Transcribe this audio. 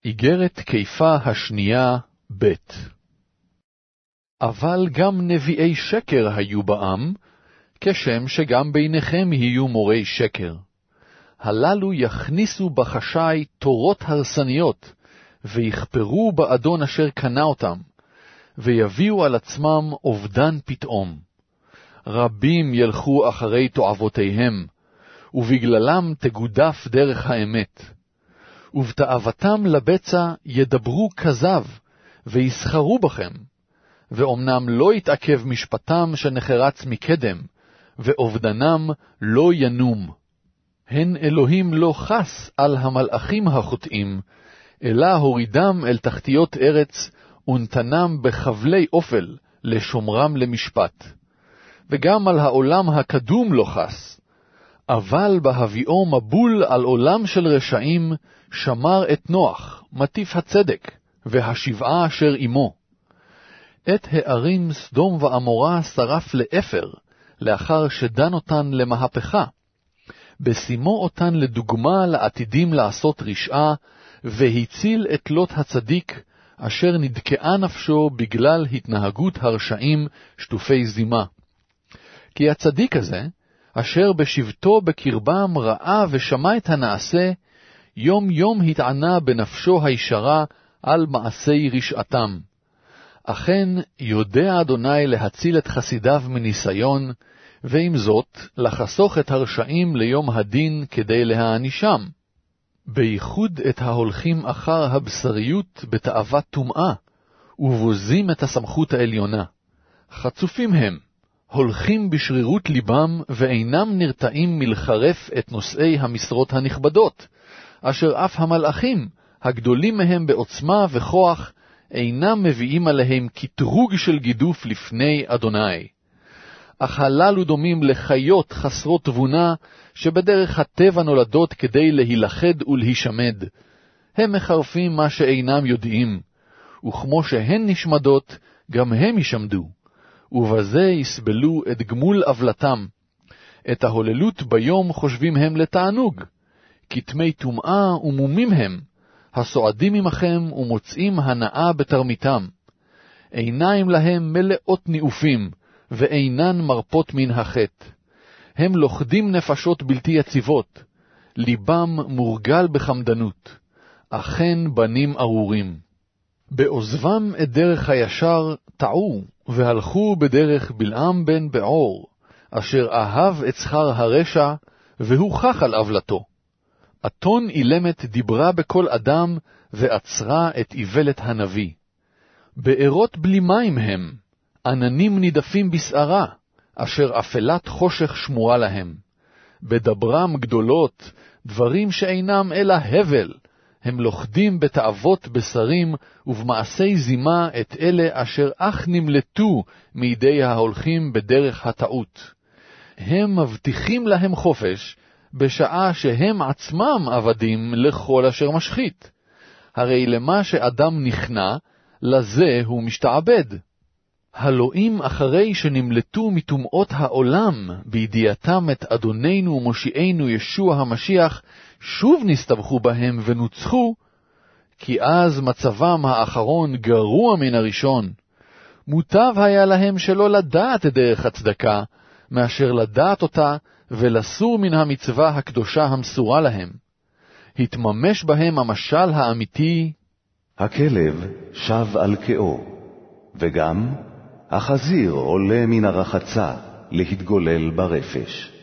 איגרת קיפה השנייה ב'. אבל גם נביאי שקר היו בעם, כשם שגם ביניכם יהיו מורי שקר. הללו יכניסו בחשאי תורות הרסניות, ויכפרו באדון אשר קנה אותם, ויביאו על עצמם אובדן פתאום. רבים ילכו אחרי תועבותיהם, ובגללם תגודף דרך האמת. ובתאוותם לבצע ידברו כזב, ויסחרו בכם, ואומנם לא יתעכב משפטם שנחרץ מקדם, ואובדנם לא ינום. הן אלוהים לא חס על המלאכים החוטאים, אלא הורידם אל תחתיות ארץ, ונתנם בחבלי אופל, לשומרם למשפט. וגם על העולם הקדום לא חס, אבל בהביאו מבול על עולם של רשעים, שמר את נוח, מטיף הצדק, והשבעה אשר עמו. את הערים סדום ועמורה שרף לאפר, לאחר שדן אותן למהפכה, בשימו אותן לדוגמה לעתידים לעשות רשעה, והציל את לוט הצדיק, אשר נדכאה נפשו בגלל התנהגות הרשעים שטופי זימה. כי הצדיק הזה, אשר בשבתו בקרבם ראה ושמע את הנעשה, יום יום התענה בנפשו הישרה על מעשי רשעתם. אכן יודע אדוני להציל את חסידיו מניסיון, ועם זאת לחסוך את הרשעים ליום הדין כדי להענישם. בייחוד את ההולכים אחר הבשריות בתאוות טומאה, ובוזים את הסמכות העליונה. חצופים הם, הולכים בשרירות ליבם, ואינם נרתעים מלחרף את נושאי המשרות הנכבדות, אשר אף המלאכים, הגדולים מהם בעוצמה וכוח, אינם מביאים עליהם כתרוג של גידוף לפני אדוני. אך הללו דומים לחיות חסרות תבונה, שבדרך הטבע נולדות כדי להילכד ולהישמד. הם מחרפים מה שאינם יודעים, וכמו שהן נשמדות, גם הם ישמדו, ובזה יסבלו את גמול עוולתם. את ההוללות ביום חושבים הם לתענוג, כתמי טומאה ומומים הם, הסועדים עמכם ומוצאים הנאה בתרמיתם. עיניים להם מלאות ניאופים, ואינן מרפות מן החטא. הם לוכדים נפשות בלתי יציבות, ליבם מורגל בחמדנות, אכן בנים ארורים. בעוזבם את דרך הישר טעו, והלכו בדרך בלעם בן בעור, אשר אהב את שכר הרשע, והוכח על עוולתו. אתון אילמת דיברה בכל אדם, ועצרה את איוולת הנביא. בארות בלי מים הם, עננים נידפים בשערה, אשר אפלת חושך שמורה להם. בדברם גדולות, דברים שאינם אלא הבל, הם לוכדים בתאוות בשרים, ובמעשי זימה את אלה אשר אך נמלטו מידי ההולכים בדרך הטעות. הם מבטיחים להם חופש, בשעה שהם עצמם עבדים לכל אשר משחית. הרי למה שאדם נכנע, לזה הוא משתעבד. הלואים אחרי שנמלטו מטומאות העולם, בידיעתם את אדוננו ומושיענו ישוע המשיח, שוב נסתבכו בהם ונוצחו, כי אז מצבם האחרון גרוע מן הראשון. מוטב היה להם שלא לדעת את דרך הצדקה, מאשר לדעת אותה ולסור מן המצווה הקדושה המסורה להם. התממש בהם המשל האמיתי, הכלב שב על קאו, וגם החזיר עולה מן הרחצה להתגולל ברפש.